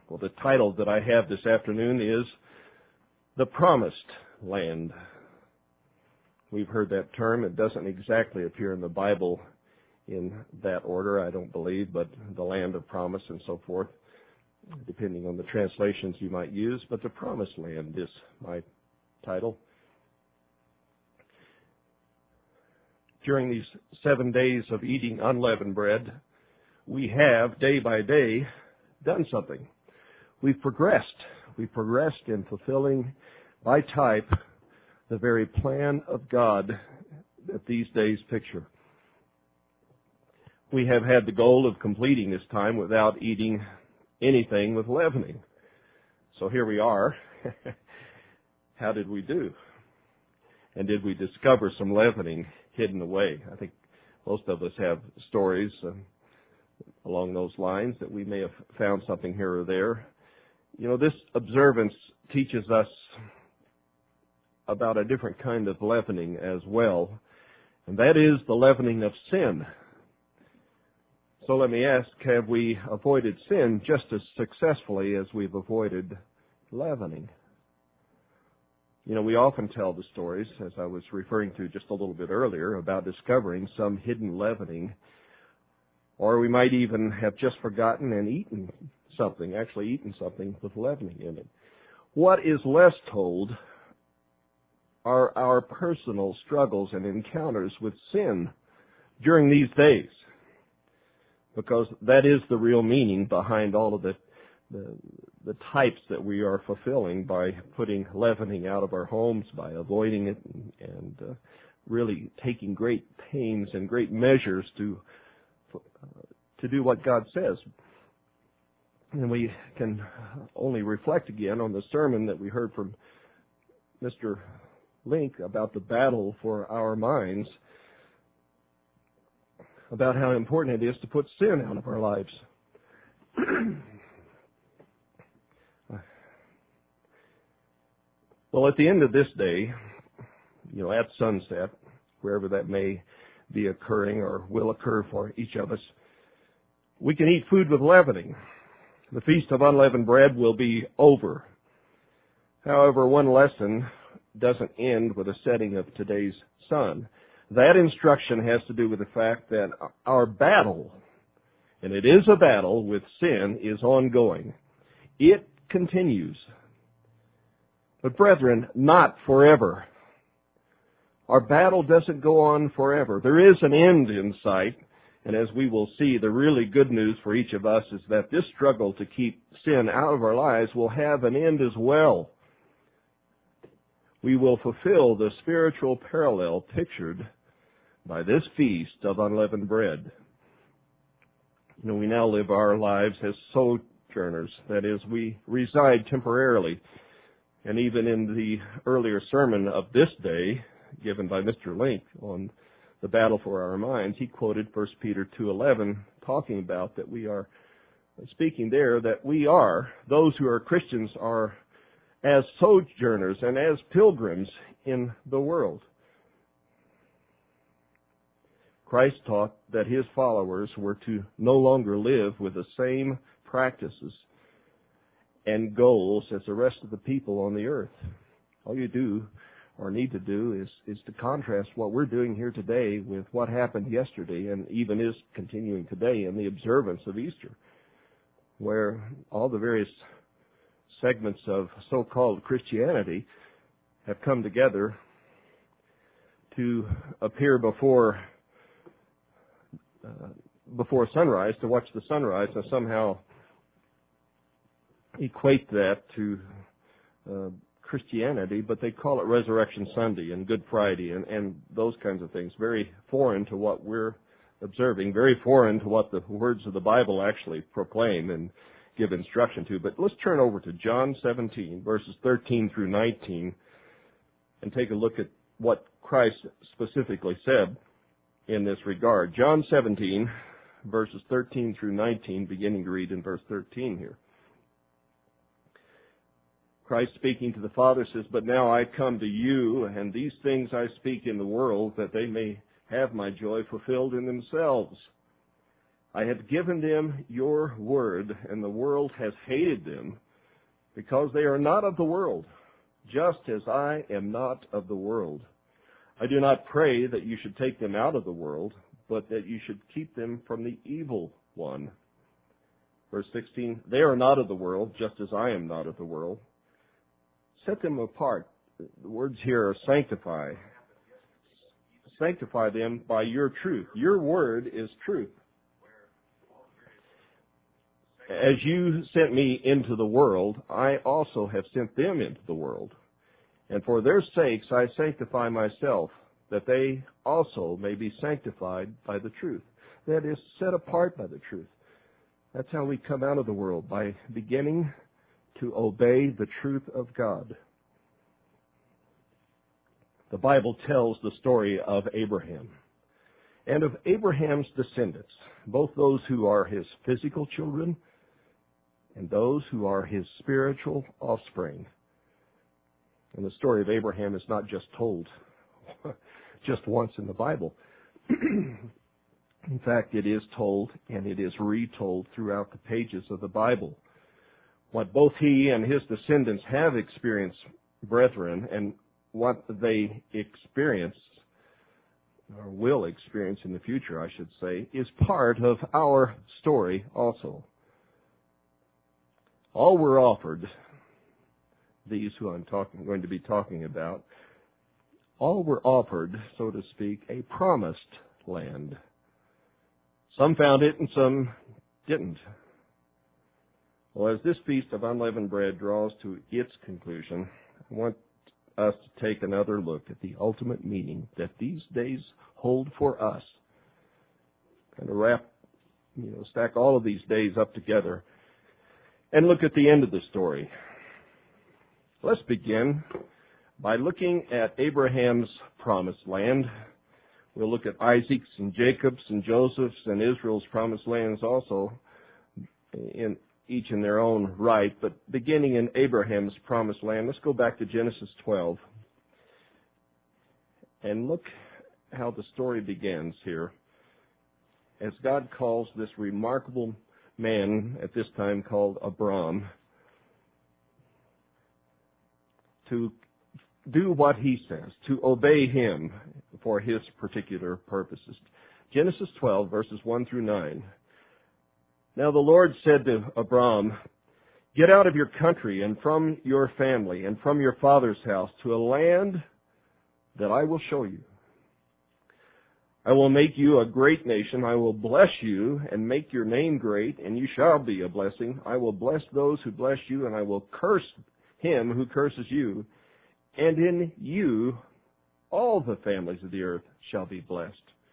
Well, the title that I have this afternoon is The Promised Land. We've heard that term. It doesn't exactly appear in the Bible in that order, I don't believe, but the land of promise and so forth, depending on the translations you might use. But the Promised Land is my title. During these 7 days of eating unleavened bread, we have, day by day, done something. We've progressed. We've progressed in fulfilling, by type, the very plan of God that these days picture. We have had the goal of completing this time without eating anything with leavening. So here we are. How did we do? And did we discover some leavening hidden away? I think most of us have stories along those lines that we may have found something here or there. You know, this observance teaches us about a different kind of leavening as well, and that is the leavening of sin. So let me ask, have we avoided sin just as successfully as we've avoided leavening? You know, we often tell the stories, as I was referring to just a little bit earlier, about discovering some hidden leavening, or we might even have just forgotten and eaten something with leavening in it. What is less told are our personal struggles and encounters with sin during these days, because that is the real meaning behind all of the types that we are fulfilling by putting leavening out of our homes, by avoiding it, and really taking great pains and great measures to do what God says. And we can only reflect again on the sermon that we heard from Mr. Link about the battle for our minds, about how important it is to put sin out of our lives. Well, at the end of this day, you know, at sunset, wherever that may be occurring or will occur for each of us, we can eat food with leavening. The Feast of Unleavened Bread will be over. However, one lesson doesn't end with the setting of today's sun. That instruction has to do with the fact that our battle, and it is a battle with sin, is ongoing. It continues. But brethren, not forever. Our battle doesn't go on forever. There is an end in sight. And as we will see, the really good news for each of us is that this struggle to keep sin out of our lives will have an end as well. We will fulfill the spiritual parallel pictured by this feast of unleavened bread. You know, we now live our lives as sojourners. That is, we reside temporarily. And even in the earlier sermon of this day, given by Mr. Link on the battle for our minds, he quoted 1 Peter 2:11, talking about that we are speaking there that we are, those who are Christians are as sojourners and as pilgrims in the world. Christ taught that his followers were to no longer live with the same practices and goals as the rest of the people on the earth. All you do or need to do is to contrast what we're doing here today with what happened yesterday and even is continuing today in the observance of Easter, where all the various segments of so-called Christianity have come together to appear before sunrise, to watch the sunrise, and somehow equate that to Christianity, but they call it Resurrection Sunday and Good Friday and those kinds of things. Very foreign to what we're observing, very foreign to what the words of the Bible actually proclaim and give instruction to. But let's turn over to John 17, verses 13 through 19, and take a look at what Christ specifically said in this regard. John 17, verses 13 through 19, beginning to read in verse 13 here. Christ speaking to the Father says, "But now I come to you, and these things I speak in the world, that they may have my joy fulfilled in themselves. I have given them your word, and the world has hated them, because they are not of the world, just as I am not of the world. I do not pray that you should take them out of the world, but that you should keep them from the evil one. Verse 16, they are not of the world, just as I am not of the world. Set them apart. The words here are sanctify. Sanctify them by your truth. Your word is truth. As you sent me into the world, I also have sent them into the world. And for their sakes I sanctify myself, that they also may be sanctified by the truth. That is, set apart by the truth. That's how we come out of the world, by beginning to obey the truth of God. The Bible tells the story of Abraham and of Abraham's descendants, both those who are his physical children and those who are his spiritual offspring. And the story of Abraham is not just told just once in the Bible. In fact, it is told and it is retold throughout the pages of the Bible. What both he and his descendants have experienced, brethren, and what they experience, or will experience in the future, I should say, is part of our story also. All were offered, these who I'm going to be talking about, all were offered, so to speak, a promised land. Some found it and some didn't. Well, as this Feast of Unleavened Bread draws to its conclusion, I want us to take another look at the ultimate meaning that these days hold for us. Kind of stack all of these days up together and look at the end of the story. Let's begin by looking at Abraham's promised land. We'll look at Isaac's and Jacob's and Joseph's and Israel's promised lands also, in each in their own right, but beginning in Abraham's promised land, let's go back to Genesis 12 and look how the story begins here as God calls this remarkable man at this time called Abram to do what he says, to obey him for his particular purposes. Genesis 12, verses 1 through 9. Now the Lord said to Abram, get out of your country and from your family and from your father's house to a land that I will show you. I will make you a great nation. I will bless you and make your name great, and you shall be a blessing. I will bless those who bless you, and I will curse him who curses you. And in you all the families of the earth shall be blessed.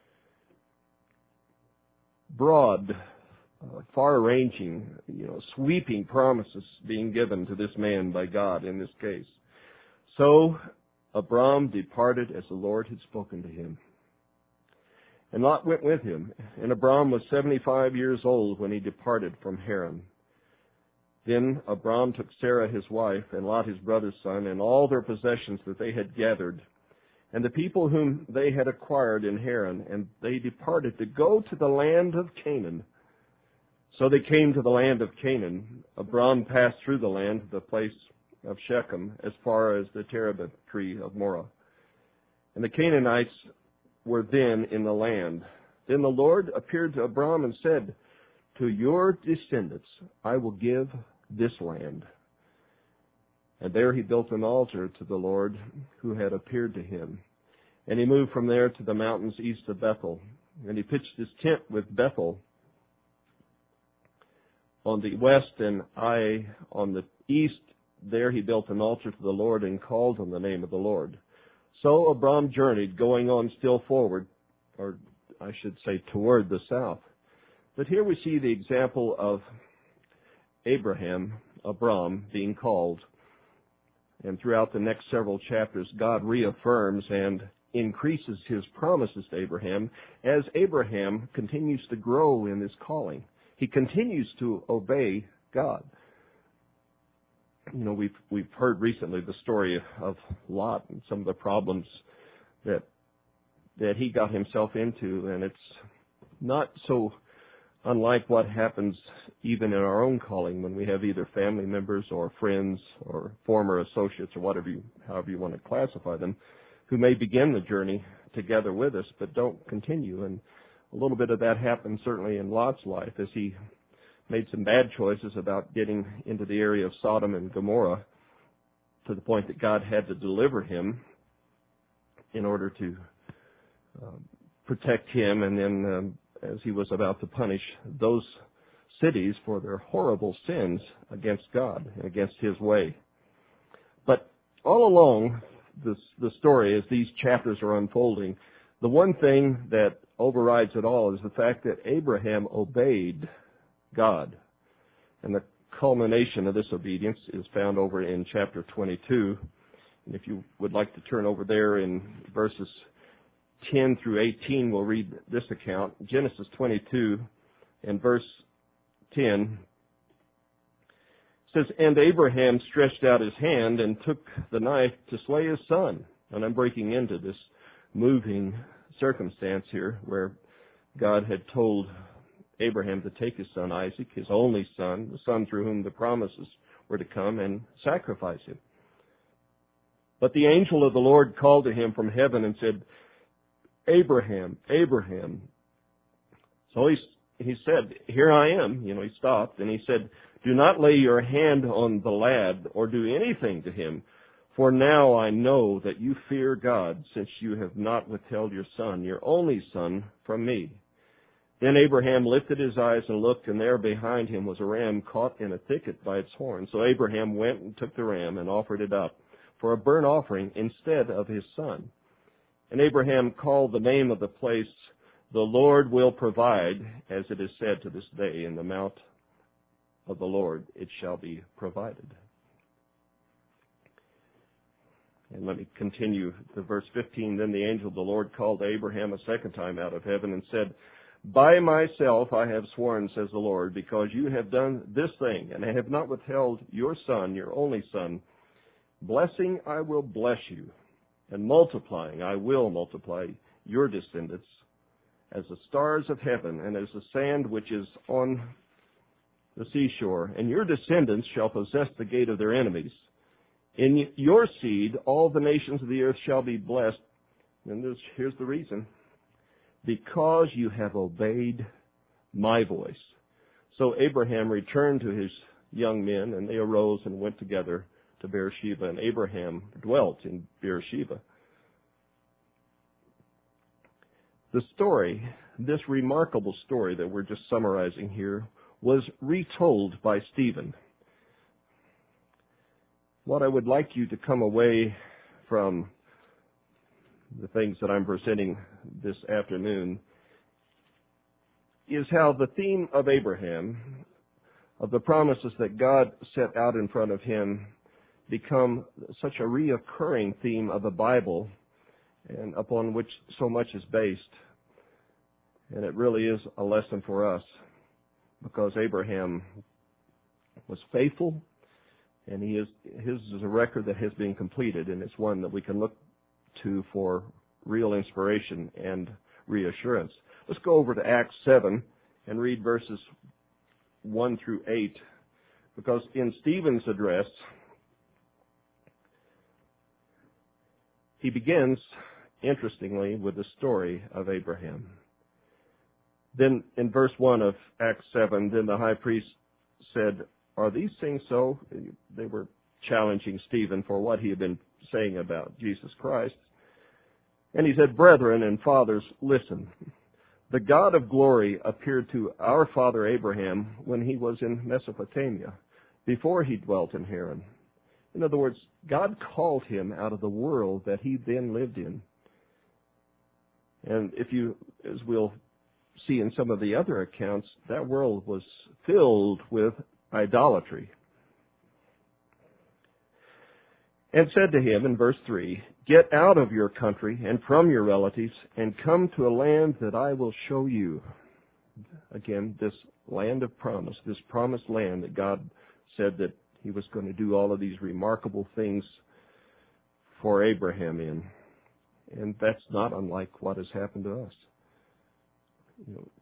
Broad, far-ranging, sweeping promises being given to this man by God in this case. So Abram departed as the Lord had spoken to him. And Lot went with him, and Abram was 75 years old when he departed from Haran. Then Abram took Sarah his wife, and Lot his brother's son, and all their possessions that they had gathered, and the people whom they had acquired in Haran, and they departed to go to the land of Canaan. So they came to the land of Canaan. Abram passed through the land to the place of Shechem, as far as the terebinth tree of Moreh. And the Canaanites were then in the land. Then the Lord appeared to Abram and said, to your descendants I will give this land. And there he built an altar to the Lord who had appeared to him. And he moved from there to the mountains east of Bethel. And he pitched his tent with Bethel on the west, and Ai on the east. There he built an altar to the Lord and called on the name of the Lord. So Abram journeyed, going on still forward, or I should say toward the south. But here we see the example of Abram, being called. And throughout the next several chapters, God reaffirms and increases his promises to Abraham as Abraham continues to grow in his calling. He continues to obey God. We've heard recently the story of Lot and some of the problems that he got himself into, and it's not so unlike what happens even in our own calling when we have either family members or friends or former associates or however you want to classify them, who may begin the journey together with us but don't continue. And a little bit of that happened certainly in Lot's life as he made some bad choices about getting into the area of Sodom and Gomorrah, to the point that God had to deliver him in order to protect him, and then as he was about to punish those cities for their horrible sins against God and against His way. But all along the story, as these chapters are unfolding, the one thing that overrides it all is the fact that Abraham obeyed God. And the culmination of this obedience is found over in chapter 22. And if you would like to turn over there in verses 10 through 18, we'll read this account. Genesis 22 and verse 10 says, "And Abraham stretched out his hand and took the knife to slay his son." And I'm breaking into this moving circumstance here where God had told Abraham to take his son Isaac, his only son, the son through whom the promises were to come, and sacrifice him. But the angel of the Lord called to him from heaven and said, "Abraham, Abraham." So he said, "Here I am." He stopped and he said, "Do not lay your hand on the lad or do anything to him, for now I know that you fear God, since you have not withheld your son, your only son, from me." Then Abraham lifted his eyes and looked, and there behind him was a ram caught in a thicket by its horn. So Abraham went and took the ram and offered it up for a burnt offering instead of his son. And Abraham called the name of the place, "The Lord will provide," as it is said to this day, "In the mount of the Lord it shall be provided." And let me continue to verse 15. "Then the angel of the Lord called to Abraham a second time out of heaven and said, 'By myself I have sworn, says the Lord, because you have done this thing, and I have not withheld your son, your only son. Blessing I will bless you, and multiplying I will multiply your descendants as the stars of heaven and as the sand which is on the seashore. And your descendants shall possess the gate of their enemies. In your seed all the nations of the earth shall be blessed.'" And here's the reason. "Because you have obeyed my voice." So Abraham returned to his young men, and they arose and went together to Beersheba, and Abraham dwelt in Beersheba. The story, this remarkable story that we're just summarizing here, was retold by Stephen. What I would like you to come away from the things that I'm presenting this afternoon is how the theme of Abraham, of the promises that God set out in front of him, become such a reoccurring theme of the Bible, and upon which so much is based. And it really is a lesson for us, because Abraham was faithful, and his is a record that has been completed, and it's one that we can look to for real inspiration and reassurance. Let's go over to Acts 7 and read verses 1 through 8, because in Stephen's address, he begins, interestingly, with the story of Abraham. Then in verse 1 of Acts 7, then the high priest said, "Are these things so?" They were challenging Stephen for what he had been saying about Jesus Christ. And he said, "Brethren and fathers, listen. The God of glory appeared to our father Abraham when he was in Mesopotamia, before he dwelt in Haran." In other words, God called him out of the world that he then lived in. And as we'll see in some of the other accounts, that world was filled with idolatry. "And said to him," in verse 3, "Get out of your country and from your relatives and come to a land that I will show you." Again, this land of promise, this promised land that God said that he was going to do all of these remarkable things for Abraham in. And that's not unlike what has happened to us.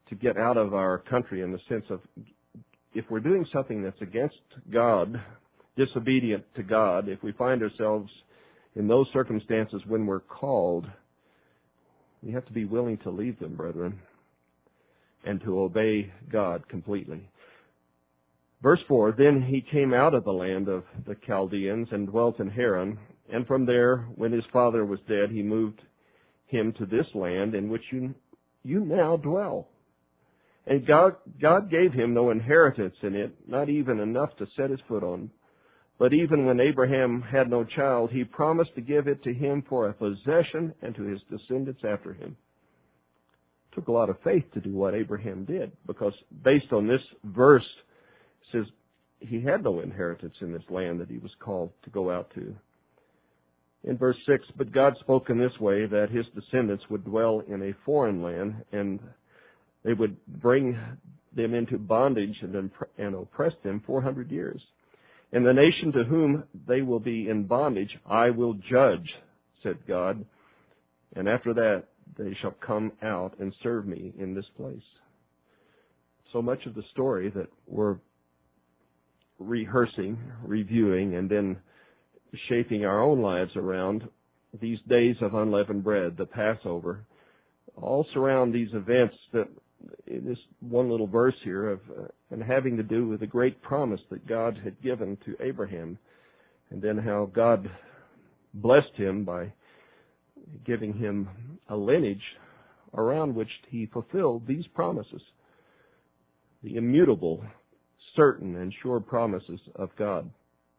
to get out of our country in the sense of if we're doing something that's against God, disobedient to God, if we find ourselves in those circumstances when we're called, we have to be willing to leave them, brethren, and to obey God completely. Verse 4, then he came out of the land of the Chaldeans and dwelt in Haran, and from there, when his father was dead, he moved him to this land in which you now dwell. And God gave him no inheritance in it, not even enough to set his foot on. But even when Abraham had no child, he promised to give it to him for a possession and to his descendants after him. It took a lot of faith to do what Abraham did, because based on this verse, it says he had no inheritance in this land that he was called to go out to. In verse 6, but God spoke in this way, that his descendants would dwell in a foreign land, and they would bring them into bondage and oppress them 400 years. And the nation to whom they will be in bondage, I will judge, said God. And after that, they shall come out and serve me in this place. So much of the story that we're rehearsing, reviewing, and then shaping our own lives around these days of unleavened bread, the Passover, all surround these events that in this one little verse here of and having to do with the great promise that God had given to Abraham, and then how God blessed him by giving him a lineage around which he fulfilled these promises, the immutable, certain, and sure promises of God.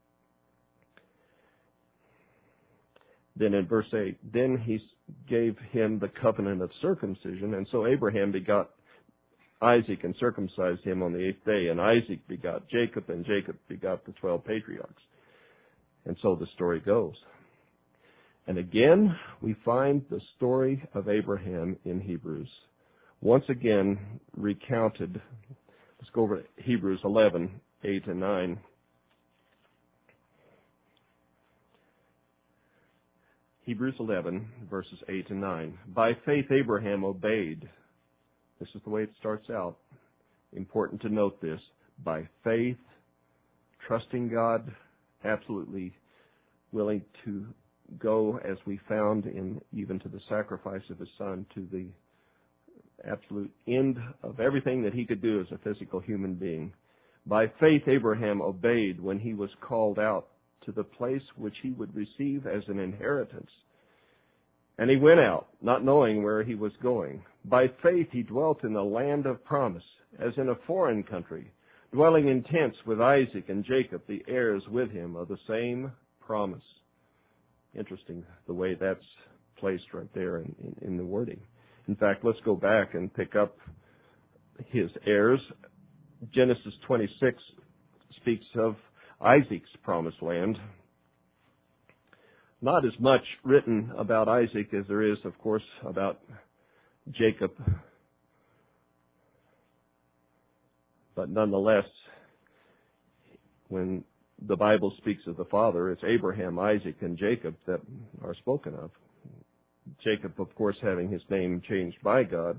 Then in verse 8, then he gave him the covenant of circumcision, and so Abraham begot Isaac and circumcised him on the 8th day, and Isaac begot Jacob, and Jacob begot the 12 patriarchs. And so the story goes. And again, we find the story of Abraham in Hebrews, once again recounted. Let's go over to Hebrews 11, 8 and 9. Hebrews 11, verses 8 and 9. By faith Abraham obeyed. This is the way it starts out. Important to note this. By faith, trusting God, absolutely willing to go, as we found in even to the sacrifice of his son, to the absolute end of everything that he could do as a physical human being. By faith Abraham obeyed when he was called out to the place which he would receive as an inheritance. And he went out, not knowing where he was going. By faith he dwelt in the land of promise, as in a foreign country, dwelling in tents with Isaac and Jacob, the heirs with him of the same promise. Interesting the way that's placed right there in the wording. In fact, let's go back and pick up his heirs. Genesis 26 speaks of Isaac's promised land. Not as much written about Isaac as there is, of course, about Jacob. But nonetheless, when the Bible speaks of the father, it's Abraham, Isaac, and Jacob that are spoken of. Jacob, of course, having his name changed by God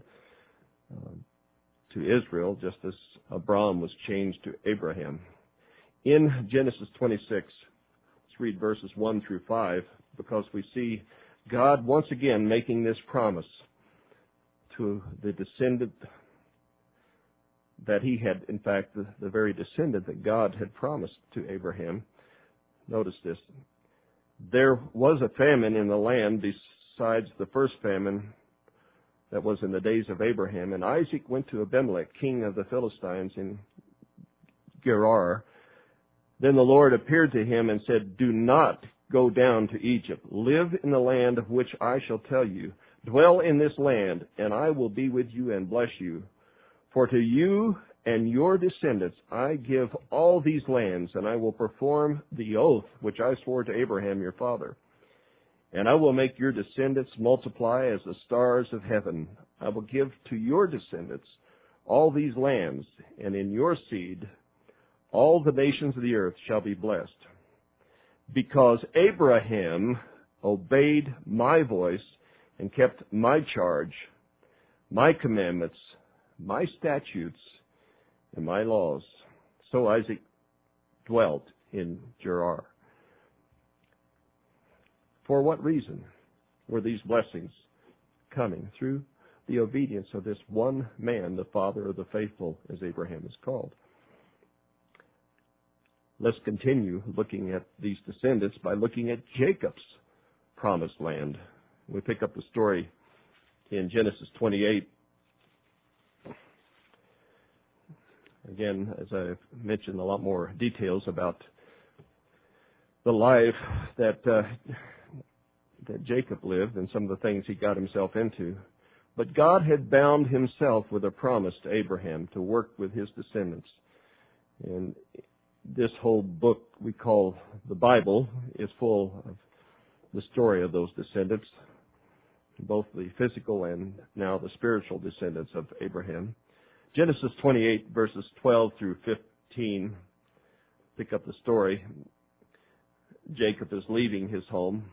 to Israel, just as Abram was changed to Abraham. In Genesis 26, let's read verses 1 through 5, because we see God once again making this promise to the descendant that he had, in fact, the very descendant that God had promised to Abraham. Notice this. There was a famine in the land besides the first famine that was in the days of Abraham, and Isaac went to Abimelech, king of the Philistines, in Gerar. Then the Lord appeared to him and said, do not go down to Egypt. Live in the land of which I shall tell you. Dwell in this land, and I will be with you and bless you. For to you and your descendants I give all these lands, and I will perform the oath which I swore to Abraham your father. And I will make your descendants multiply as the stars of heaven. I will give to your descendants all these lands, and in your seed all the nations of the earth shall be blessed. Because Abraham obeyed my voice and kept my charge, my commandments, my statutes and my laws. So Isaac dwelt in Gerar. For what reason were these blessings coming? Through the obedience of this one man, the father of the faithful, as Abraham is called. Let's continue looking at these descendants by looking at Jacob's promised land. We pick up the story in Genesis 28. Again, as I've mentioned, a lot more details about the life that Jacob lived and some of the things he got himself into. But God had bound himself with a promise to Abraham to work with his descendants. And this whole book we call the Bible is full of the story of those descendants, both the physical and now the spiritual descendants of Abraham. Genesis 28, verses 12 through 15, pick up the story. Jacob is leaving his home.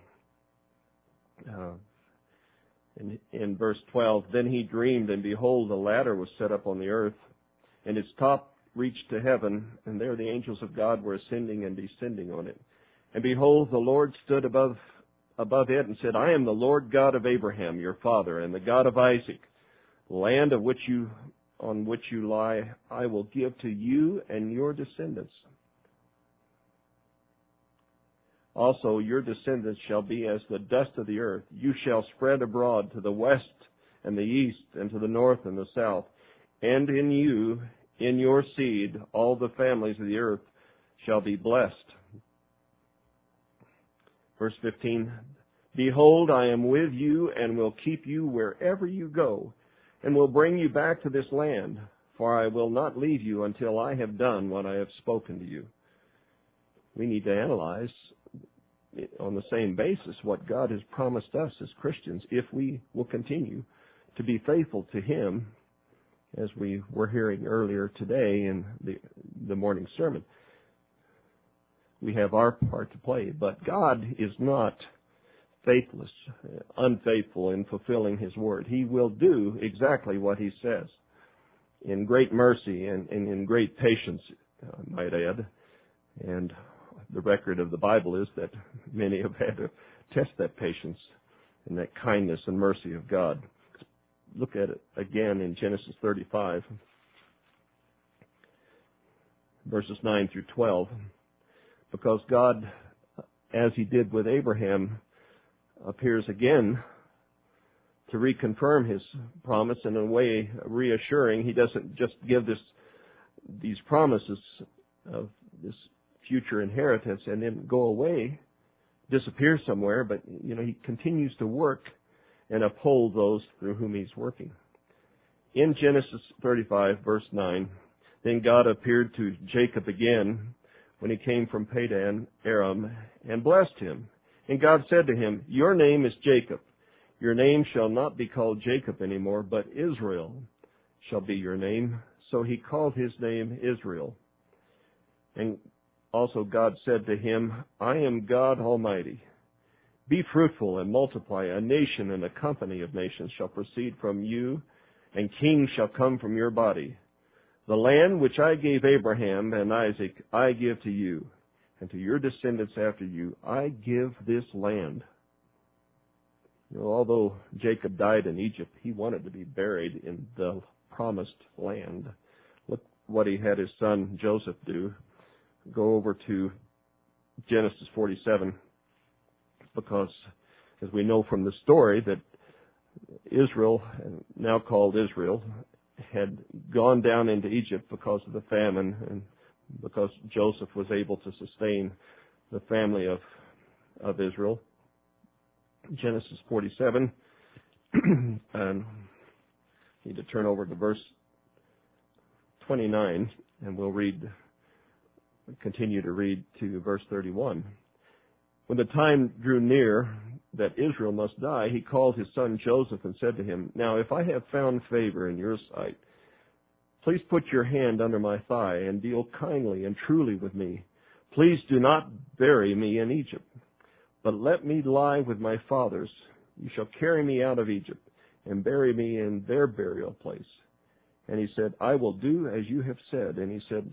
In verse 12, then he dreamed, and behold, a ladder was set up on the earth, and its top reached to heaven, and there the angels of God were ascending and descending on it. And behold, the Lord stood above it and said, I am the Lord God of Abraham, your father, and the God of Isaac. The land on which you lie, I will give to you and your descendants. Also, your descendants shall be as the dust of the earth. You shall spread abroad to the west and the east, and to the north and the south. And in you, in your seed, all the families of the earth shall be blessed. Verse 15, behold, I am with you and will keep you wherever you go, and will bring you back to this land, for I will not leave you until I have done what I have spoken to you. We need to analyze on the same basis what God has promised us as Christians if we will continue to be faithful to Him, as we were hearing earlier today in the morning sermon. We have our part to play, but God is not faithless, unfaithful in fulfilling His word. He will do exactly what He says in great mercy and in great patience, I might add. And the record of the Bible is that many have had to test that patience and that kindness and mercy of God. Look at it again in Genesis 35, verses 9 through 12. Because God, as He did with Abraham, appears again to reconfirm His promise in a way reassuring. He doesn't just give these promises of this future inheritance and then go away, disappear somewhere, but He continues to work and uphold those through whom He's working. In Genesis 35, verse 9, then God appeared to Jacob again when he came from Padan Aram, and blessed him. And God said to him, your name is Jacob. Your name shall not be called Jacob anymore, but Israel shall be your name. So he called his name Israel. And also God said to him, I am God Almighty. Be fruitful and multiply. A nation and a company of nations shall proceed from you, and kings shall come from your body. The land which I gave Abraham and Isaac, I give to you, and to your descendants after you, I give this land. Although Jacob died in Egypt, he wanted to be buried in the promised land. Look what he had his son Joseph do. Go over to Genesis 47, because as we know from the story that Israel, now called Israel, had gone down into Egypt because of the famine and because Joseph was able to sustain the family of Israel. Genesis 47, and need to turn over to verse 29, and we'll continue to read to verse 31. When the time drew near that Israel must die, he called his son Joseph and said to him, now if I have found favor in your sight, please put your hand under my thigh and deal kindly and truly with me. Please do not bury me in Egypt, but let me lie with my fathers. You shall carry me out of Egypt and bury me in their burial place. And he said, I will do as you have said. And he said,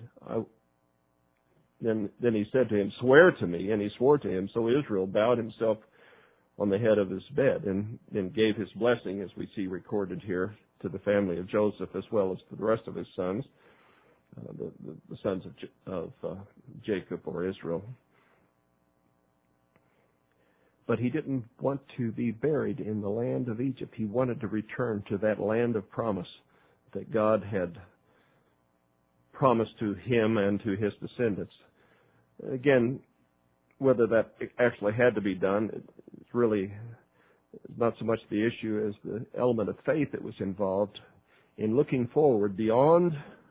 Then he said to him, swear to me. And he swore to him. So Israel bowed himself on the head of his bed and then gave his blessing, as we see recorded here, to the family of Joseph as well as to the rest of his sons, the sons of Jacob or Israel. But he didn't want to be buried in the land of Egypt. He wanted to return to that land of promise that God had promised to him and to his descendants. Again, whether that actually had to be done, it's really not so much the issue as the element of faith that was involved in looking forward beyond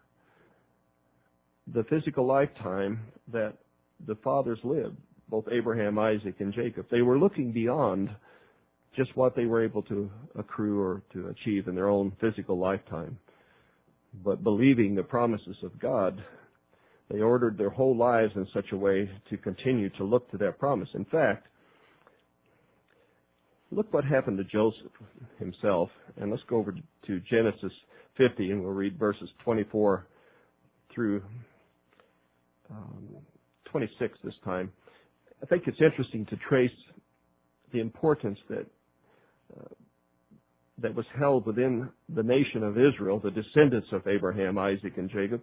the physical lifetime that the fathers lived, both Abraham, Isaac, and Jacob. They were looking beyond just what they were able to accrue or to achieve in their own physical lifetime. But believing the promises of God, they ordered their whole lives in such a way to continue to look to that promise. In fact, look what happened to Joseph himself. And let's go over to Genesis 50, and we'll read verses 24 through 26 this time. I think it's interesting to trace the importance that was held within the nation of Israel, the descendants of Abraham, Isaac, and Jacob,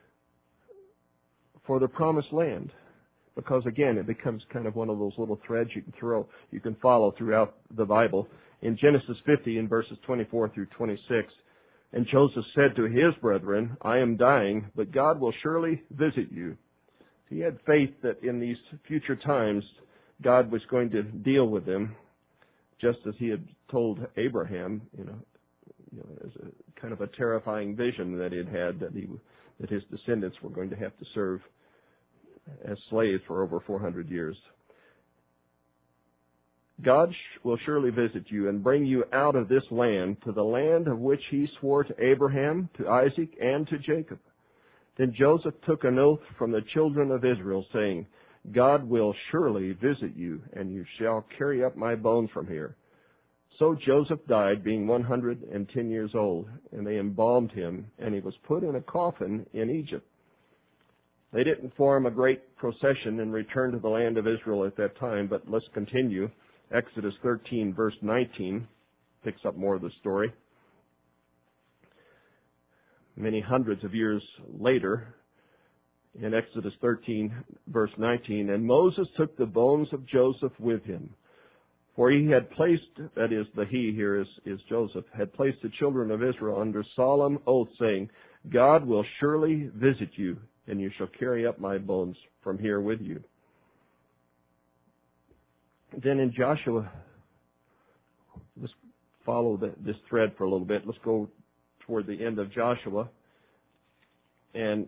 for the promised land. Because again, it becomes kind of one of those little threads you can follow throughout the Bible. In Genesis 50, in verses 24 through 26, and Joseph said to his brethren, I am dying, but God will surely visit you. He had faith that in these future times, God was going to deal with them, just as he had told Abraham, as a kind of a terrifying vision that he had that his descendants were going to have to serve as slaves for over 400 years. God will surely visit you and bring you out of this land to the land of which he swore to Abraham, to Isaac, and to Jacob. Then Joseph took an oath from the children of Israel, saying, God will surely visit you, and you shall carry up my bones from here. So Joseph died, being 110 years old, and they embalmed him, and he was put in a coffin in Egypt. They didn't form a great procession and return to the land of Israel at that time, but let's continue. Exodus 13, verse 19, picks up more of the story. Many hundreds of years later, in Exodus 13, verse 19, and Moses took the bones of Joseph with him, for he had placed, that is, the he here is Joseph, had placed the children of Israel under solemn oath, saying, God will surely visit you, and you shall carry up my bones from here with you. Then in Joshua, let's follow this thread for a little bit. Let's go toward the end of Joshua, and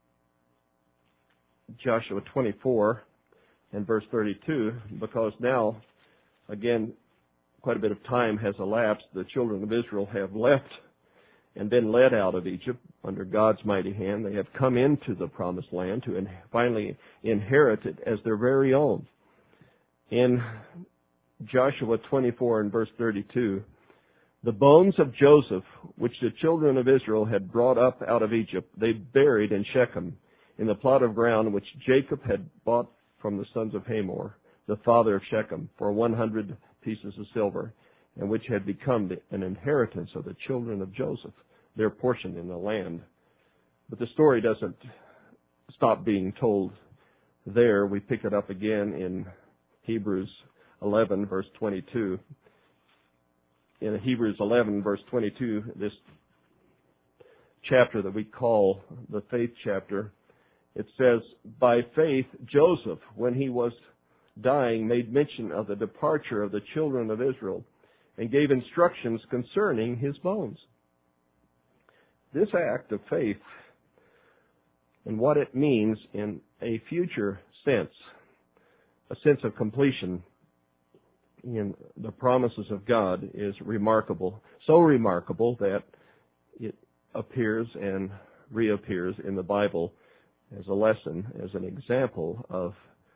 Joshua 24 and verse 32, because now, again, quite a bit of time has elapsed. The children of Israel have left and been led out of Egypt under God's mighty hand. They have come into the promised land to finally inherit it as their very own. In Joshua 24 and verse 32, the bones of Joseph, which the children of Israel had brought up out of Egypt, they buried in Shechem, in the plot of ground which Jacob had bought from the sons of Hamor, the father of Shechem, for 100 pieces of silver, and which had become an inheritance of the children of Joseph, their portion in the land. But the story doesn't stop being told there. We pick it up again in Hebrews 11, verse 22. In Hebrews 11, verse 22, this chapter that we call the faith chapter, it says, by faith, Joseph, when he was dying, made mention of the departure of the children of Israel and gave instructions concerning his bones. This act of faith and what it means in a future sense, a sense of completion in the promises of God, is remarkable. So remarkable that it appears and reappears in the Bible as a lesson, as an example of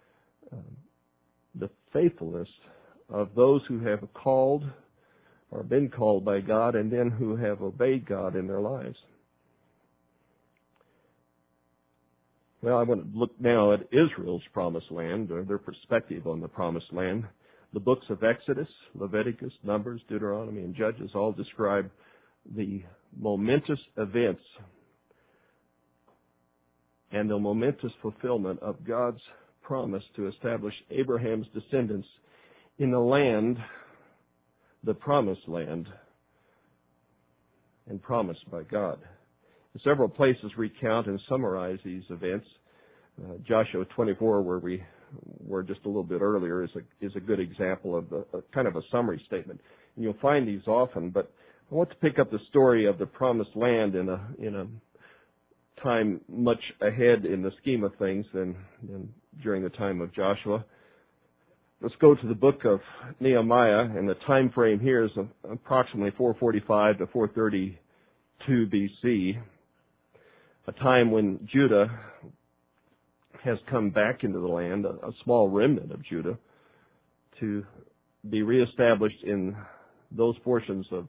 the faithfulness of those who have called or been called by God and then who have obeyed God in their lives. Well, I want to look now at Israel's promised land, or their perspective on the promised land. The books of Exodus, Leviticus, Numbers, Deuteronomy, and Judges all describe the momentous events and the momentous fulfillment of God's promise to establish Abraham's descendants in the land, the promised land, and promised by God. Several places recount and summarize these events. Joshua 24, where we were just a little bit earlier, is a good example of a kind of a summary statement. And you'll find these often, but I want to pick up the story of the promised land in a time much ahead in the scheme of things than during the time of Joshua. Let's go to the book of Nehemiah, and the time frame here is approximately 445 to 432 BC, a time when Judah has come back into the land, a small remnant of Judah, to be reestablished in those portions of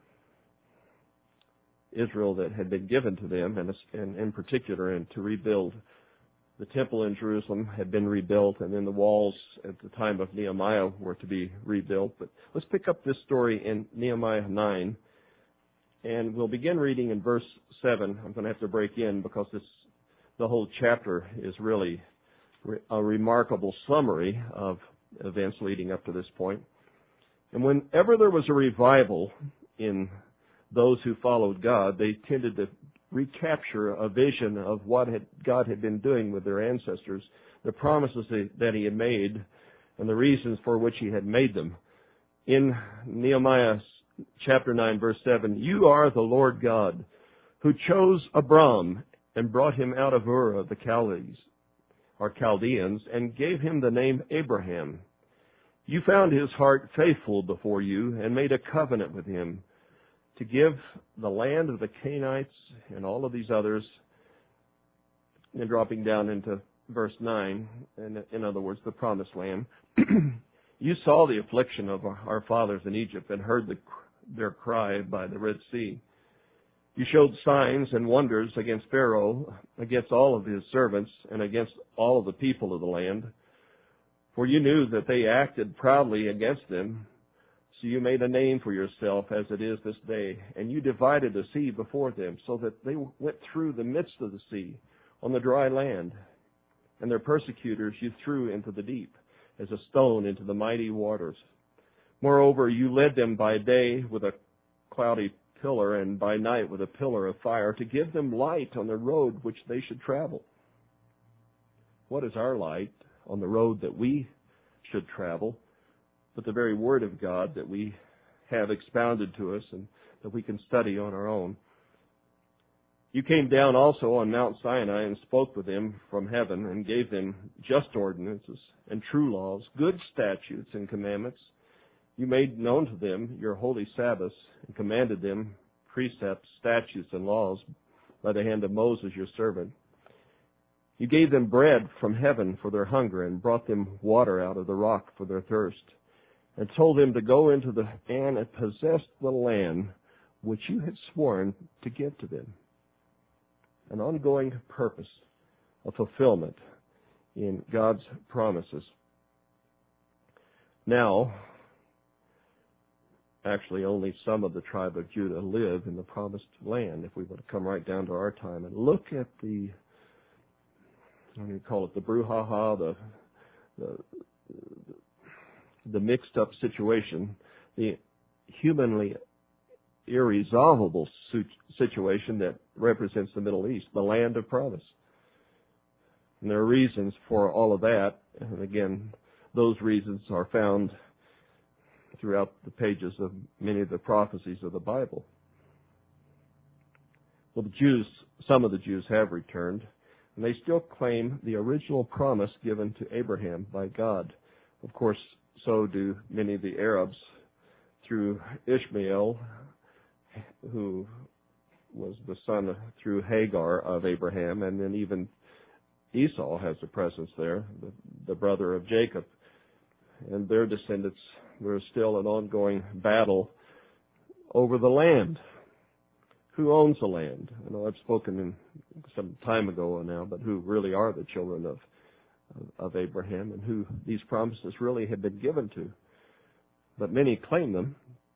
Israel that had been given to them, and in particular, and to rebuild. The temple in Jerusalem had been rebuilt, and then the walls at the time of Nehemiah were to be rebuilt. But let's pick up this story in Nehemiah 9, and we'll begin reading in verse 7. I'm going to have to break in because the whole chapter is really a remarkable summary of events leading up to this point. And whenever there was a revival in those who followed God, they tended to recapture a vision of what God had been doing with their ancestors, the promises that He had made, and the reasons for which He had made them. In Nehemiah chapter 9, verse 7, "You are the Lord God, who chose Abram and brought him out of Ur of the Chaldeans, and gave him the name Abraham. You found his heart faithful before you, and made a covenant with him, to give the land of the Canaanites and all of these others," and dropping down into verse 9, and in other words, the promised land. "You saw the affliction of our fathers in Egypt, and heard their cry by the Red Sea. You showed signs and wonders against Pharaoh, against all of his servants, and against all of the people of the land. For you knew that they acted proudly against them. So you made a name for yourself as it is this day, and you divided the sea before them, so that they went through the midst of the sea on the dry land. And their persecutors you threw into the deep, as a stone into the mighty waters. Moreover, you led them by day with a cloudy pillar, and by night with a pillar of fire, to give them light on the road which they should travel." What is our light on the road that we should travel? But the very Word of God that we have expounded to us and that we can study on our own. "You came down also on Mount Sinai and spoke with them from heaven, and gave them just ordinances and true laws, good statutes and commandments. You made known to them your holy Sabbaths, and commanded them precepts, statutes, and laws by the hand of Moses your servant. You gave them bread from heaven for their hunger, and brought them water out of the rock for their thirst, and told them to go into the land and possess the land which you had sworn to give to them." An ongoing purpose of fulfillment in God's promises. Now, actually only some of the tribe of Judah live in the promised land, if we were to come right down to our time and look at the, what do you call it, the brouhaha, the mixed up situation, the humanly irresolvable situation that represents the Middle East, the land of promise. And there are reasons for all of that, and again, those reasons are found throughout the pages of many of the prophecies of the Bible. Well, some of the Jews have returned, and they still claim the original promise given to Abraham by God. Of course, so do many of the Arabs through Ishmael, who was the son through Hagar of Abraham, and then even Esau has a presence there, the brother of Jacob. And their descendants, there's still an ongoing battle over the land. who owns the land. I know I've spoken in some time ago now, but who really are the children of Abraham and who these promises really have been given to. But many claim them.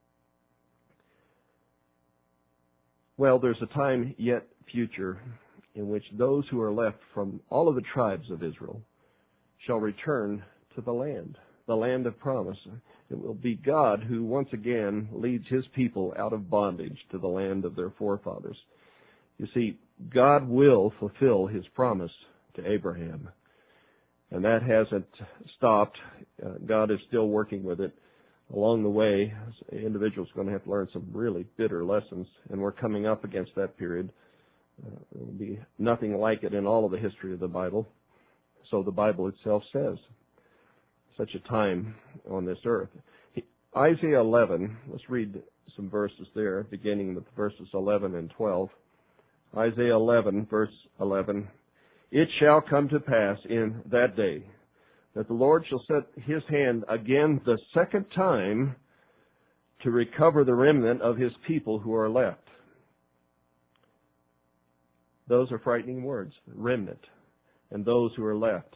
Well, there's a time yet future in which those who are left from all of the tribes of Israel shall return to the land of promise. It will be God who once again leads His people out of bondage to the land of their forefathers. You see, God will fulfill His promise to Abraham. And that hasn't stopped. God is still working with it. Along the way, individuals are going to have to learn some really bitter lessons, and we're coming up against that period. There will be nothing like it in all of the history of the Bible. So the Bible itself says. Such a time on this earth. Isaiah 11, let's read some verses there, beginning with verses 11 and 12. Isaiah 11, verse 11. It shall come to pass in that day that the Lord shall set His hand again the second time to recover the remnant of His people who are left. Those are frightening words, remnant, and those who are left.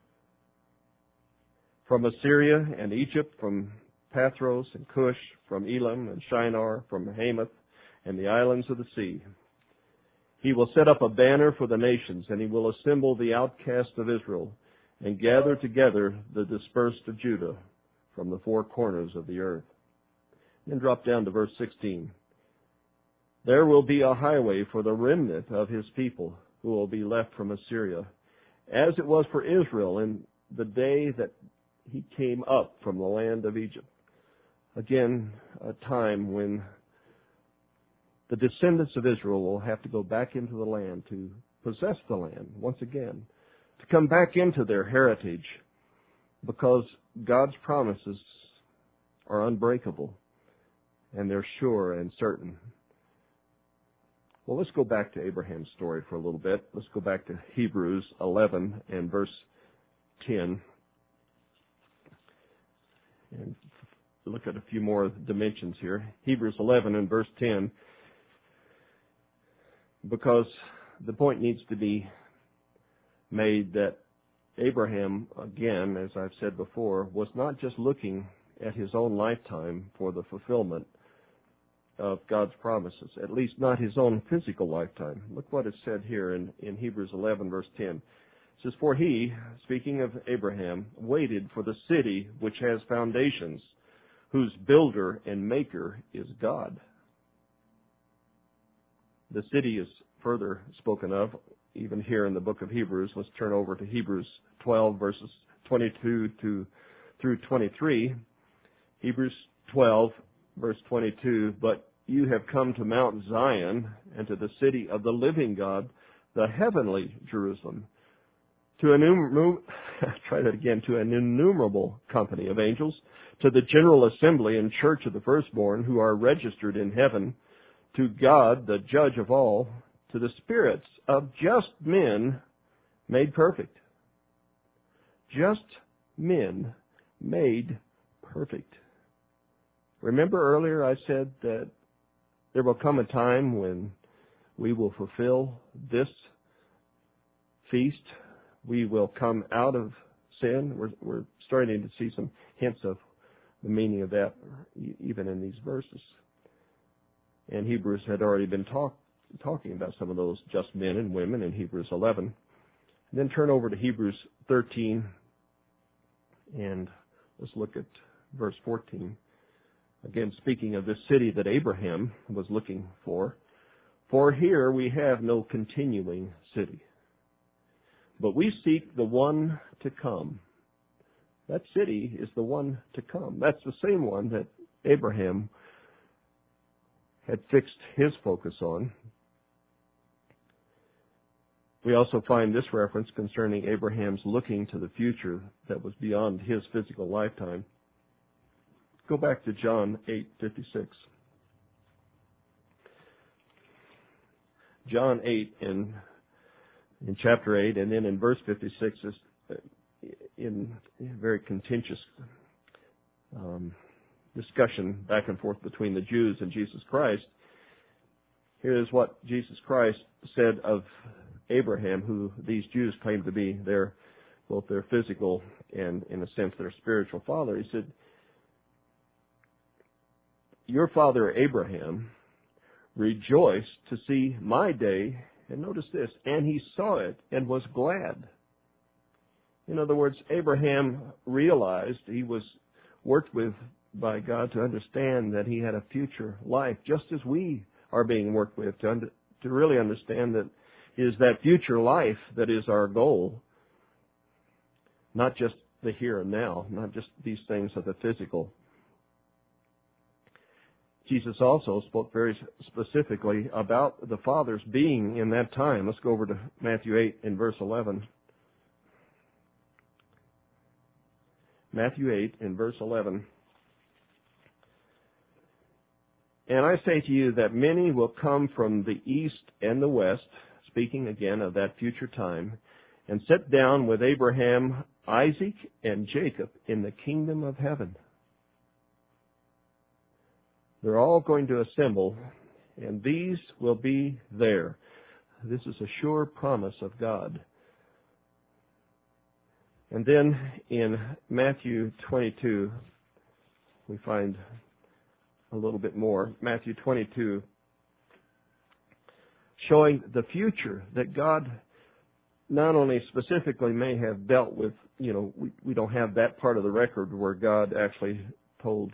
From Assyria and Egypt, from Pathros and Cush, from Elam and Shinar, from Hamath and the islands of the sea. He will set up a banner for the nations, and He will assemble the outcast of Israel, and gather together the dispersed of Judah from the four corners of the earth. Then drop down to verse 16. There will be a highway for the remnant of His people who will be left from Assyria, as it was for Israel in the day that he came up from the land of Egypt. Again, a time when the descendants of Israel will have to go back into the land to possess the land once again, to come back into their heritage, because God's promises are unbreakable and they're sure and certain. Well, let's go back to Abraham's story for a little bit. Let's go back to Hebrews 11 and verse 10. And look at a few more dimensions here. Hebrews 11 and verse 10, because the point needs to be made that Abraham, again, as I've said before, was not just looking at his own lifetime for the fulfillment of God's promises, at least not his own physical lifetime. Look what is said here in Hebrews 11, verse 10. It says, for he, speaking of Abraham, waited for the city which has foundations, whose builder and maker is God. The city is further spoken of, even here in the book of Hebrews. Let's turn over to Hebrews 12, verses 22 through 23. Hebrews 12, verse 22, but you have come to Mount Zion and to the city of the living God, the heavenly Jerusalem, to an innumerable company of angels, to the general assembly and church of the firstborn who are registered in heaven, to God, the judge of all, to the spirits of just men made perfect. Just men made perfect. Remember earlier I said that there will come a time when we will fulfill this feast. We will come out of sin. We're starting to see some hints of the meaning of that even in these verses. And Hebrews had already been talking about some of those just men and women in Hebrews 11. And then turn over to Hebrews 13 and let's look at verse 14. Again, speaking of this city that Abraham was looking for here we have no continuing city, but we seek the one to come. That city is the one to come. That's the same one that Abraham had fixed his focus on. We also find this reference concerning Abraham's looking to the future that was beyond his physical lifetime. Go back to John 8:56. John 8 in chapter 8 and then in verse 56 is in very contentious discussion back and forth between the Jews and Jesus Christ. Here is what Jesus Christ said of Abraham, who these Jews claim to be both their physical and, in a sense, their spiritual father. He said, "Your father Abraham rejoiced to see my day," and notice this, "and he saw it and was glad." In other words, Abraham realized he was worked with by God to understand that he had a future life, just as we are being worked with to really understand that it is that future life that is our goal, not just the here and now, not just these things of the physical. Jesus also spoke very specifically about the fathers being in that time. Let's go over to Matthew 8 in verse 11. Matthew 8 in verse 11. "And I say to you that many will come from the east and the west," speaking again of that future time, "and sit down with Abraham, Isaac, and Jacob in the kingdom of heaven." They're all going to assemble, and these will be there. This is a sure promise of God. And then in Matthew 22, we find a little bit more. Matthew 22, showing the future that God not only specifically may have dealt with, we don't have that part of the record where God actually told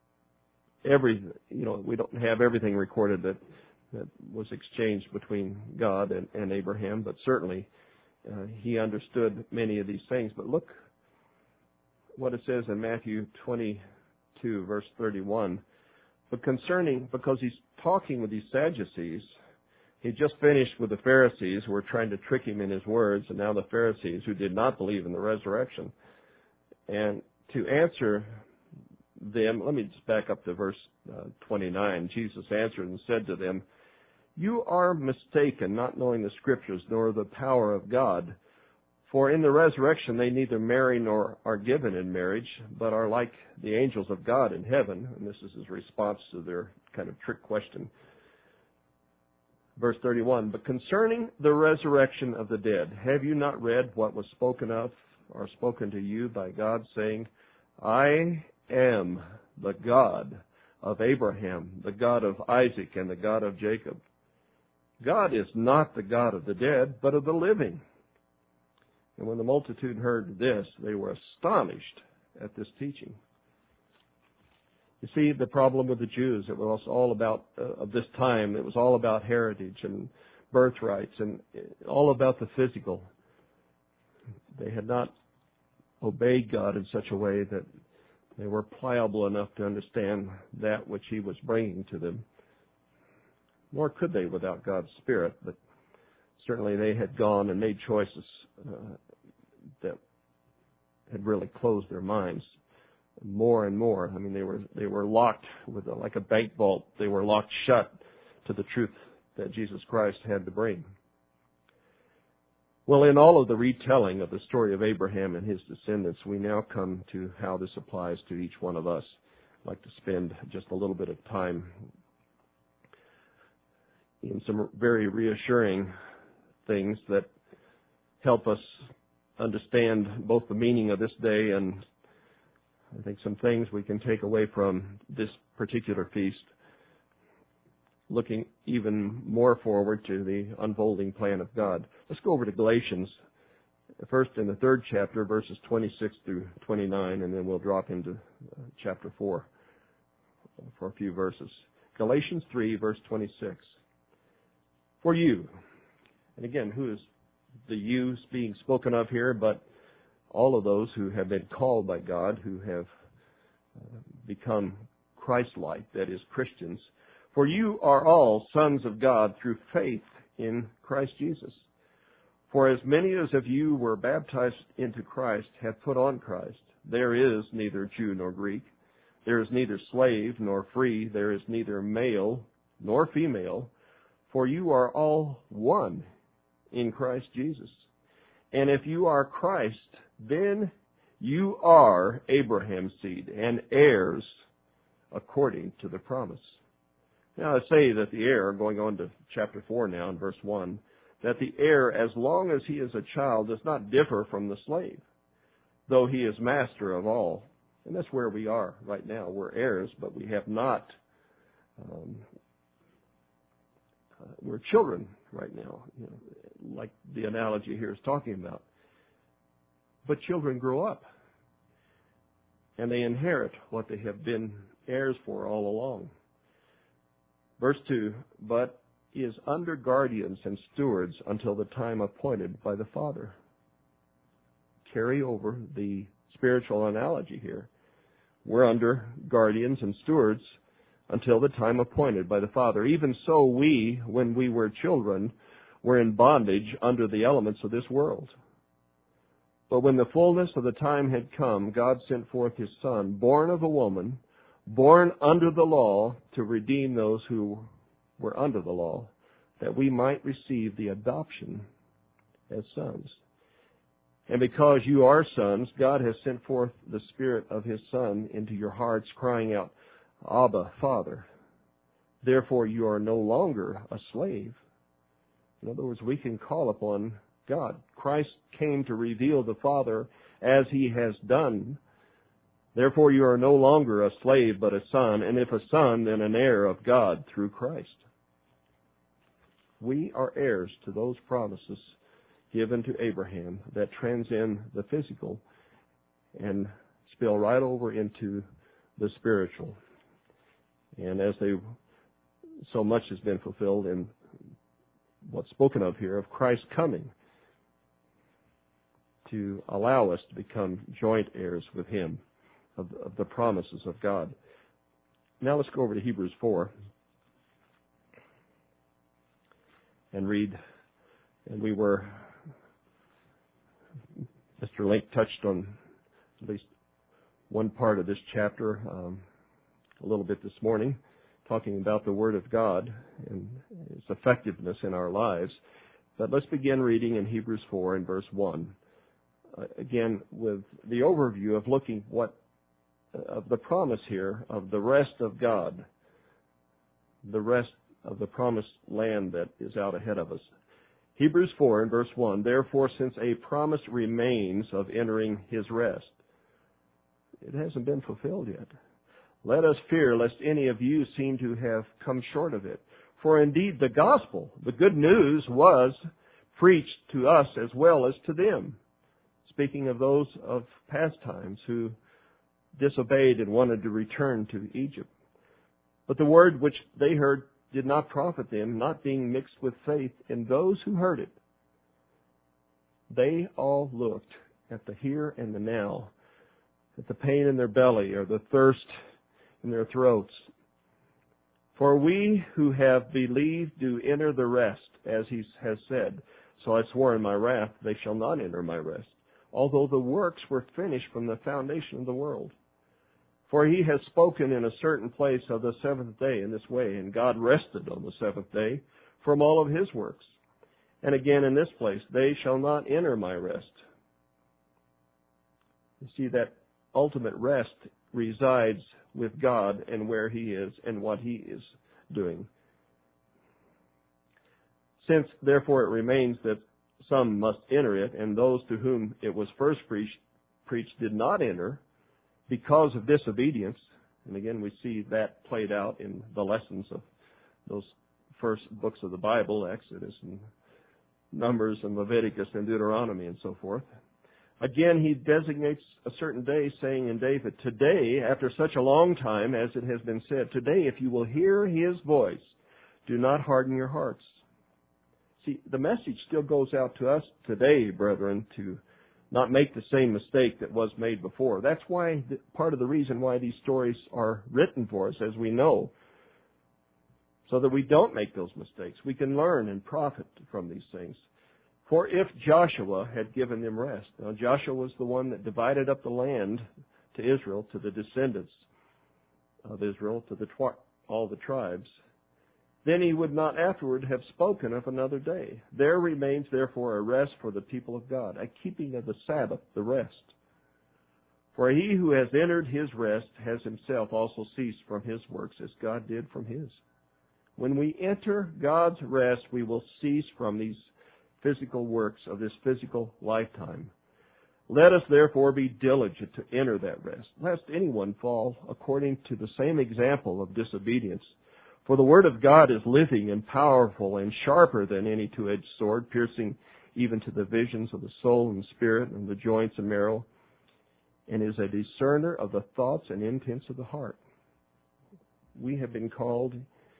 we don't have everything recorded that was exchanged between God and Abraham, but certainly he understood many of these things. But look what it says in Matthew 22, verse 31. Because he's talking with these Sadducees, he just finished with the Pharisees who were trying to trick him in his words, and now the Pharisees who did not believe in the resurrection. And to answer them, let me just back up to verse 29. Jesus answered and said to them, "You are mistaken, not knowing the Scriptures nor the power of God. For in the resurrection they neither marry nor are given in marriage, but are like the angels of God in heaven." And this is his response to their kind of trick question. Verse 31, "But concerning the resurrection of the dead, have you not read what was spoken of or spoken to you by God, saying, I am the God of Abraham, the God of Isaac, and the God of Jacob. God is not the God of the dead, but of the living." And when the multitude heard this, they were astonished at this teaching. You see, the problem with the Jews, it was all about, of this time, it was all about heritage and birthrights and all about the physical. They had not obeyed God in such a way that they were pliable enough to understand that which He was bringing to them. Nor could they without God's Spirit, but certainly they had gone and made choices that had really closed their minds more and more. I mean, they were locked with like a bank vault. They were locked shut to the truth that Jesus Christ had to bring. Well, in all of the retelling of the story of Abraham and his descendants, we now come to how this applies to each one of us. I'd like to spend just a little bit of time in some very reassuring things that help us understand both the meaning of this day and I think some things we can take away from this particular feast, looking even more forward to the unfolding plan of God. Let's go over to Galatians, first in the 3rd chapter, verses 26 through 29, and then we'll drop into chapter 4 for a few verses. Galatians 3, verse 26. "For you," and again, who is the you being spoken of here, but all of those who have been called by God, who have become Christ-like, that is, Christians. "For you are all sons of God through faith in Christ Jesus. For as many as of you were baptized into Christ have put on Christ. There is neither Jew nor Greek. There is neither slave nor free. There is neither male nor female. For you are all one in Christ Jesus. And if you are Christ, then you are Abraham's seed and heirs according to the promise." Now I say that the heir, going on to chapter 4 now in verse 1, that the heir, as long as he is a child, does not differ from the slave, though he is master of all. And that's where we are right now. We're heirs, but we have not, we're children right now, like the analogy here is talking about. But children grow up, and they inherit what they have been heirs for all along. Verse 2, but is under guardians and stewards until the time appointed by the Father. Carry over the spiritual analogy here. We're under guardians and stewards until the time appointed by the Father. Even so, we, when we were children, were in bondage under the elements of this world. But when the fullness of the time had come, God sent forth His Son, born of a woman, born under the law, to redeem those who were under the law, that we might receive the adoption as sons. And because you are sons, God has sent forth the Spirit of His Son into your hearts, crying out, Abba, Father. Therefore you are no longer a slave. In other words, we can call upon God. Christ came to reveal the Father as He has done. Therefore you are no longer a slave, but a son, and if a son, then an heir of God through Christ. We are heirs to those promises given to Abraham that transcend the physical and spill right over into the spiritual. And as so much has been fulfilled in what's spoken of here, of Christ coming to allow us to become joint heirs with Him of the promises of God. Now let's go over to Hebrews 4 and read. And Mr. Link touched on at least one part of this chapter a little bit this morning, talking about the Word of God and its effectiveness in our lives. But let's begin reading in Hebrews 4 and verse 1. Again, with the overview of looking of the promise here of the rest of God, the rest of the promised land that is out ahead of us. Hebrews 4 and verse 1, therefore, since a promise remains of entering His rest, it hasn't been fulfilled yet. Let us fear lest any of you seem to have come short of it. For indeed the gospel, the good news, was preached to us as well as to them. Speaking of those of past times who disobeyed and wanted to return to Egypt. But the word which they heard did not profit them, not being mixed with faith in those who heard it. They all looked at the here and the now, at the pain in their belly or the thirst in their throats. For we who have believed do enter the rest, as He has said, so I swore in my wrath, they shall not enter my rest, although the works were finished from the foundation of the world. For He has spoken in a certain place of the seventh day in this way, and God rested on the seventh day from all of His works. And again in this place, they shall not enter my rest. You see, that ultimate rest resides with God and where He is and what He is doing. Since, therefore, it remains that some must enter it, and those to whom it was first preached did not enter, because of disobedience, and again we see that played out in the lessons of those first books of the Bible, Exodus and Numbers and Leviticus and Deuteronomy and so forth. Again, He designates a certain day, saying in David, today, after such a long time, as it has been said, today, if you will hear His voice, do not harden your hearts. See, the message still goes out to us today, brethren, to not make the same mistake that was made before. That's why, part of the reason why these stories are written for us, as we know, so that we don't make those mistakes. We can learn and profit from these things. For if Joshua had given them rest, now Joshua was the one that divided up the land to Israel, to the descendants of Israel, to all the tribes, then he would not afterward have spoken of another day. There remains therefore a rest for the people of God, a keeping of the Sabbath, the rest. For he who has entered his rest has himself also ceased from his works, as God did from His. When we enter God's rest, we will cease from these physical works of this physical lifetime. Let us therefore be diligent to enter that rest, lest anyone fall according to the same example of disobedience. For the Word of God is living and powerful and sharper than any two-edged sword, piercing even to the visions of the soul and spirit and the joints and marrow, and is a discerner of the thoughts and intents of the heart. We have been called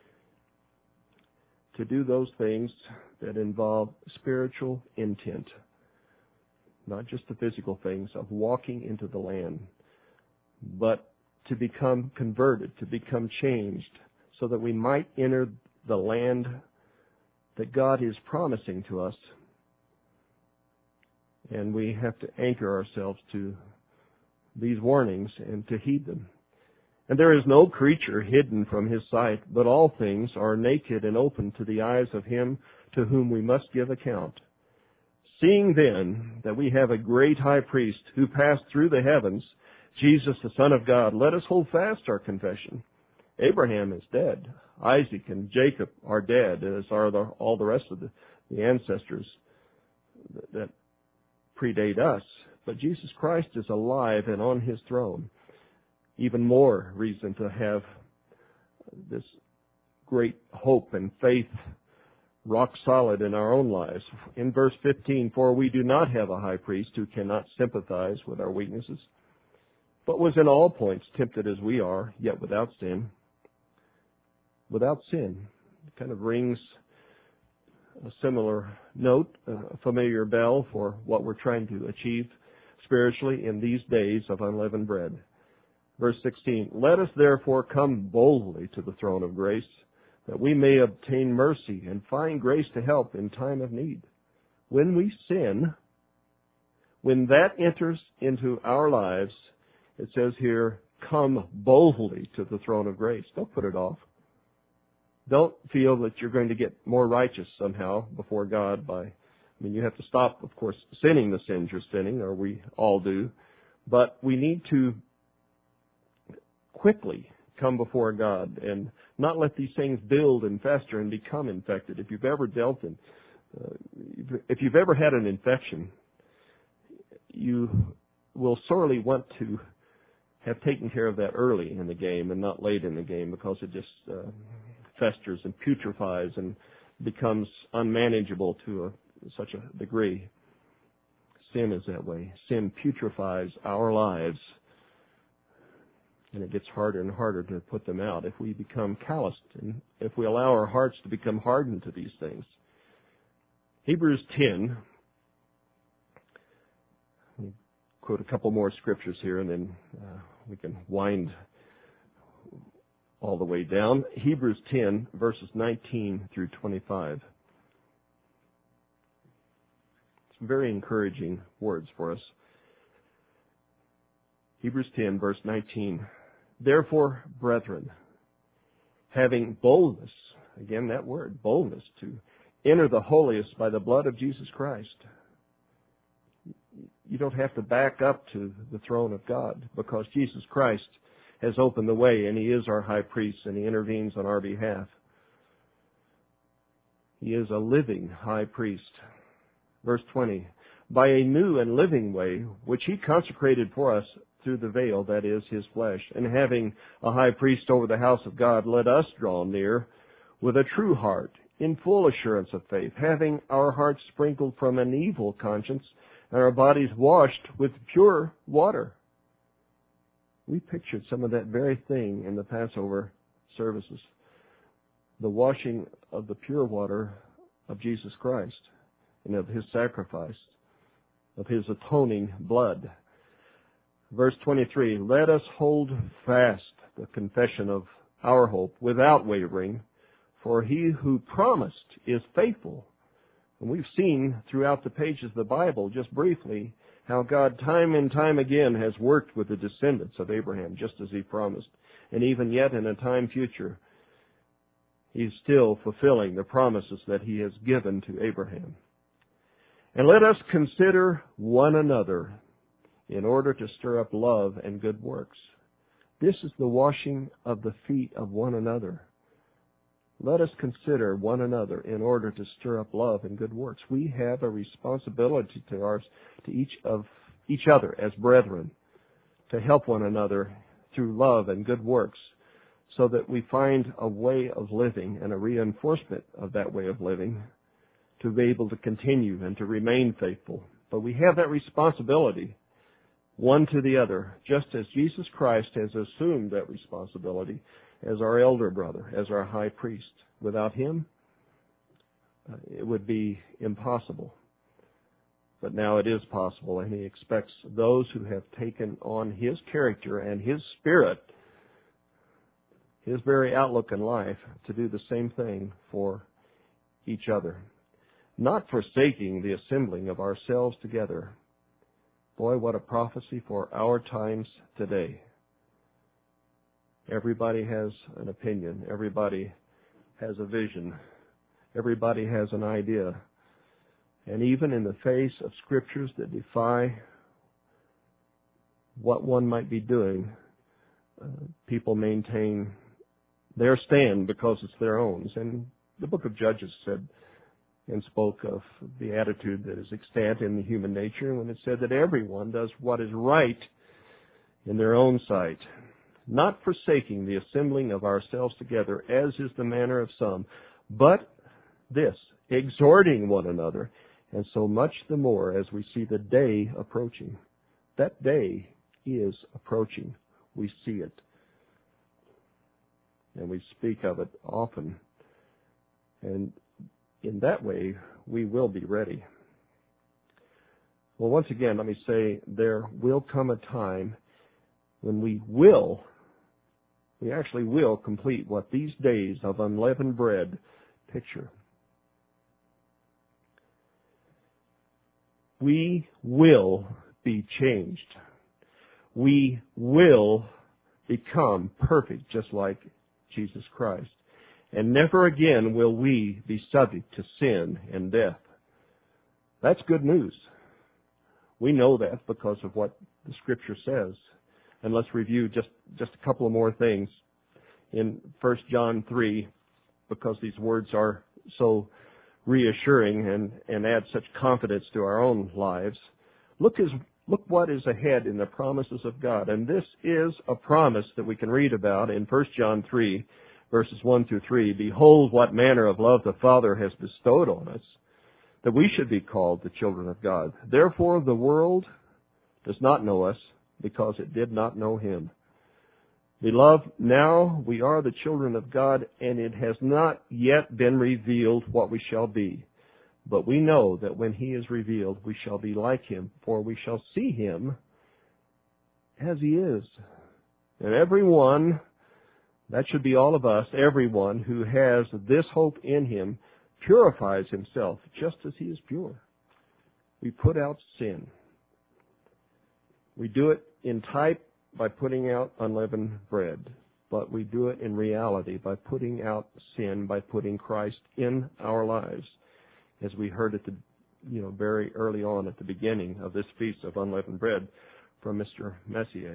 to do those things that involve spiritual intent, not just the physical things of walking into the land, but to become converted, to become changed, so that we might enter the land that God is promising to us. And we have to anchor ourselves to these warnings and to heed them. And there is no creature hidden from His sight, but all things are naked and open to the eyes of Him to whom we must give account. Seeing then that we have a great high priest who passed through the heavens, Jesus the Son of God, let us hold fast our confession. Abraham is dead. Isaac and Jacob are dead, as are all the rest of the ancestors that predate us. But Jesus Christ is alive and on His throne. Even more reason to have this great hope and faith rock solid in our own lives. In verse 15, for we do not have a high priest who cannot sympathize with our weaknesses, but was in all points tempted as we are, yet without sin. Without sin. It kind of rings a similar note, a familiar bell for what we're trying to achieve spiritually in these days of unleavened bread. Verse 16, let us therefore come boldly to the throne of grace, that we may obtain mercy and find grace to help in time of need. When we sin, when that enters into our lives, it says here, come boldly to the throne of grace. Don't put it off. Don't feel that you're going to get more righteous somehow before God you have to stop, of course, sinning the sins you're sinning, or we all do, but we need to quickly come before God and not let these things build and fester and become infected. If you've ever if you've ever had an infection, you will sorely want to have taken care of that early in the game and not late in the game, because it just festers and putrefies and becomes unmanageable to such a degree. Sin is that way. Sin putrefies our lives, and it gets harder and harder to put them out if we become calloused and if we allow our hearts to become hardened to these things. Hebrews 10, let me quote a couple more scriptures here, and then we can wind all the way down. Hebrews 10, verses 19 through 25. Some very encouraging words for us. Hebrews 10, verse 19. Therefore, brethren, having boldness, again that word, boldness, to enter the holiest by the blood of Jesus Christ. You don't have to back up to the throne of God, because Jesus Christ has opened the way, and He is our high priest, and He intervenes on our behalf. He is a living high priest. Verse 20, by a new and living way, which He consecrated for us through the veil, that is, His flesh. And having a high priest over the house of God, let us draw near with a true heart, in full assurance of faith, having our hearts sprinkled from an evil conscience, and our bodies washed with pure water. We pictured some of that very thing in the Passover services. The washing of the pure water of Jesus Christ and of His sacrifice, of His atoning blood. Verse 23, let us hold fast the confession of our hope without wavering, for He who promised is faithful. And we've seen throughout the pages of the Bible, just briefly, how God time and time again has worked with the descendants of Abraham, just as He promised. And even yet in a time future, He's still fulfilling the promises that He has given to Abraham. And let us consider one another in order to stir up love and good works. This is the washing of the feet of one another. let us consider one another in order to stir up love and good works. We have a responsibility to each other as brethren to help one another through love and good works, so that we find a way of living and a reinforcement of that way of living to be able to continue and to remain faithful. But we have that responsibility, one to the other, just as Jesus Christ has assumed that responsibility as our elder brother, as our high priest. Without him, it would be impossible. But now it is possible, and he expects those who have taken on his character and his spirit, his very outlook in life, to do the same thing for each other. Not forsaking the assembling of ourselves together. Boy, what a prophecy for our times today. Everybody has an opinion. Everybody has a vision. Everybody has an idea. And even in the face of scriptures that defy what one might be doing, people maintain their stand because it's their own. And the book of Judges said and spoke of the attitude that is extant in the human nature when it said that everyone does what is right in their own sight, not forsaking the assembling of ourselves together, as is the manner of some, but this, exhorting one another, and so much the more as we see the day approaching. That day is approaching. We see it. And we speak of it often. And in that way, we will be ready. Well, once again, let me say, there will come a time when we actually will complete what these days of unleavened bread picture. We will be changed. We will become perfect, just like Jesus Christ. And never again will we be subject to sin and death. That's good news. We know that because of what the Scripture says. And let's review just a couple of more things in 1 John 3, because these words are so reassuring and add such confidence to our own lives. Look what is ahead in the promises of God. And this is a promise that we can read about in 1 John 3, verses 1 through 3. Behold, what manner of love the Father has bestowed on us, that we should be called the children of God. Therefore the world does not know us, because it did not know Him. Beloved, now we are the children of God, and it has not yet been revealed what we shall be. But we know that when He is revealed, we shall be like Him, for we shall see Him as He is. And everyone, that should be all of us, everyone who has this hope in Him purifies himself just as He is pure. We put out sin. We do it in type by putting out unleavened bread, but we do it in reality by putting out sin, by putting Christ in our lives, as we heard at the very early on at the beginning of this Feast of Unleavened Bread from Mr. Messier.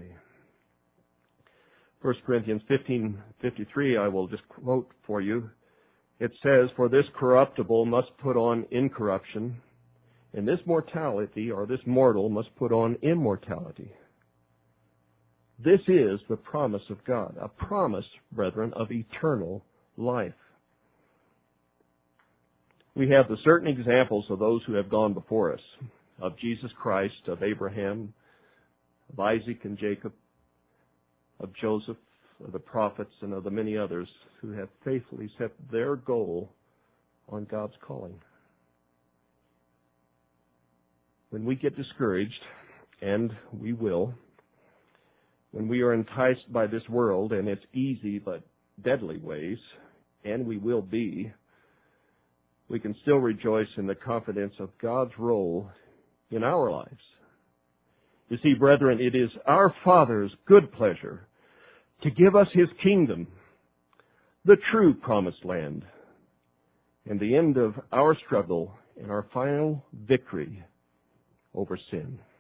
1 Corinthians 15:53, I will just quote for you. It says, "For this corruptible must put on incorruption, and this mortality, or this mortal, must put on immortality." This is the promise of God, a promise, brethren, of eternal life. We have the certain examples of those who have gone before us, of Jesus Christ, of Abraham, of Isaac and Jacob, of Joseph, of the prophets, and of the many others who have faithfully set their goal on God's calling. When we get discouraged, and we will, when we are enticed by this world and its easy but deadly ways, and we will be, we can still rejoice in the confidence of God's role in our lives. You see, brethren, it is our Father's good pleasure to give us His kingdom, the true promised land, and the end of our struggle and our final victory over sin.